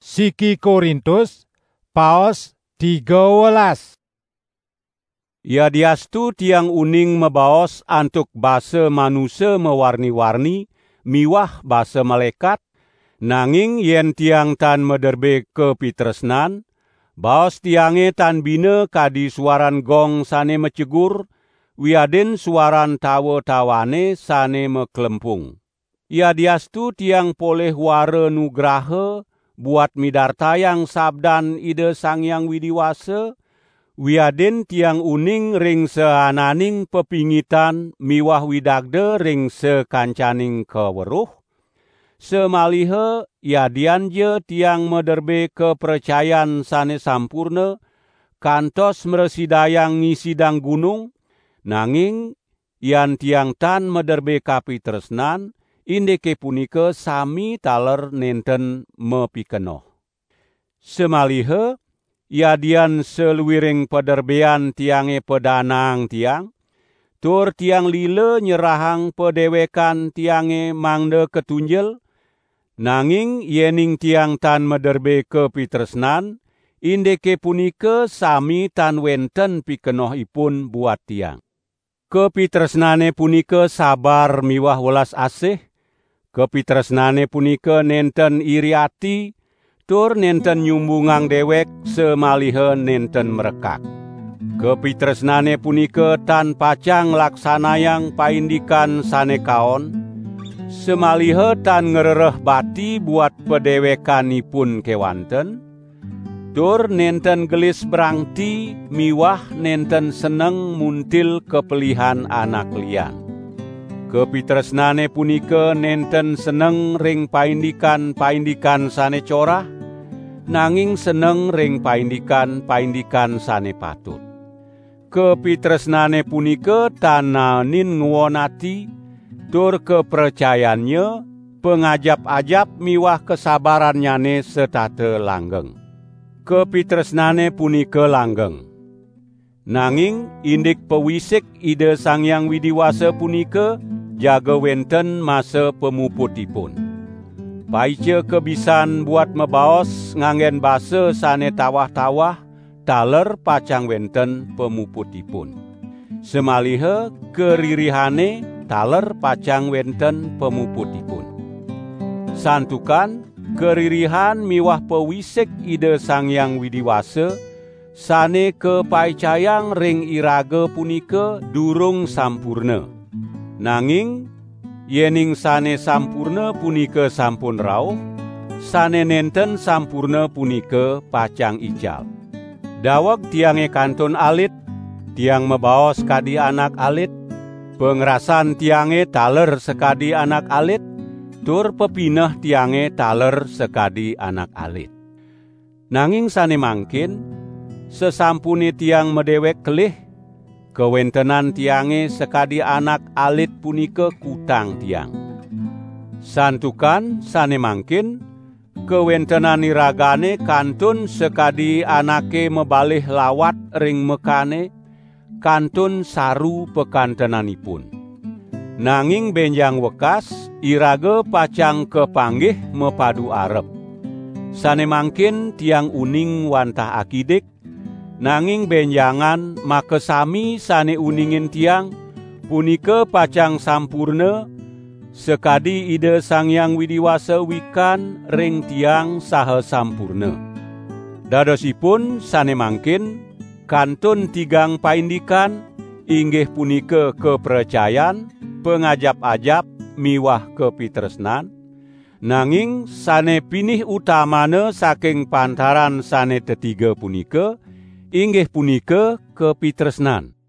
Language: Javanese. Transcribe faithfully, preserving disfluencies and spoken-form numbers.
Siki Korintus paos tiga welas. Yadiastu tiang uning mebaos antuk basa manusia mewarni-warni, miwah basa malaikat, nanging yen tiang tan mederbe kepitresnan, baos tiange tan bina kadi suaran gong sane mecegur, wiadin suaran tawa-tawane sane meklempung. Yadiastu tiang poleh ware nugraha, buat midartayang sabdan ide Sangyang Widiwasa, wiadin tiang uning ring seananing pepingitan miwah widagde ring sekancaning keweruh, semalihe yadian je tiang mederbe kepercayan sane sampurna, kantos meresidayang ngisidang gunung, nanging yan tiang tan mederbe kapitresnan, indeke punika sami taler nenten mepikenoh. Semalihe, yadian seluwiring pederbean tiange pedanang tiang, tur tiang lile nyerahang pedewekan tiange mangde ketunjel, nanging yening tiang tan mederbe kepitresnan, indeke punika sami tan wenten pikenohipun buat tiang. Kepitresnane punika sabar miwah welas asih, kepitresnane punika nenten iri ati, tur nenten nyumbungang dewek semalihe nenten merekak. Kepitresnane punika tan pacang laksanayang paindikan sane kaon, semalihe tan ngerereh bati buat pedewekanipun kewanten, tur nenten gelis berangti miwah nenten seneng muntil kepelihan anak lian. Kepitresnane punika nenten seneng ring paindikan-paindikan sane corah, nanging seneng ring paindikan-paindikan sane patut. Kepitresnane punika tananin nguwonati, tur kepercayaannya, pengajap-ajap miwah kesabaranyane setate langgeng. Kepitresnane punika langgeng. Nanging indik pewisik ide Sangyang Widiwasa punika, jaga wenten masa pemuputipun. Paice kebisan buat mebaos nganggen basa sane tawah-tawah, taler pacang wenten pemuputipun. Semalihe keririhane taler pacang wenten pemuputipun. Santukan keririhan miwah pewisik ide Sangyang Widiwasa, sane kepaicayang ring iraga punika durung sampurna. Nanging, yening sane sampurna punika sampun rauh, sane nenten sampurna punika pacang ical. Daweg tiange kantun alit, tiang mebaos kadi anak alit, pengrasan tiange taler sekadi anak alit, tur pepineh tiange taler sekadi anak alit. Nanging sane mangkin, sesampune tiang medewek kelih, kewentenan tiange sekadi anak alit punika kutang tiang. Santukan sane mangkin, kewentenan iragane kantun sekadi anake mebalih lawat ring mekane, kantun saru pekantenanipun. Nanging benjang wekas, iraga pacang kepanggih mepadu arep. Sane mangkin tiang uning wantah akidik, nanging benjangan makesami sane uningin tiang, punika pacang sampurna, sekadi ide Sangyang Widiwasa wikan ring tiang saha sampurna. Dadosipun sane mangkin, kantun tigang paindikan, inggih punika kepercayan, pengajap-ajap miwah kepitresnan, nanging sane pinih utamane saking pantaran sane tetiga punika, inggih punika kepitresnan.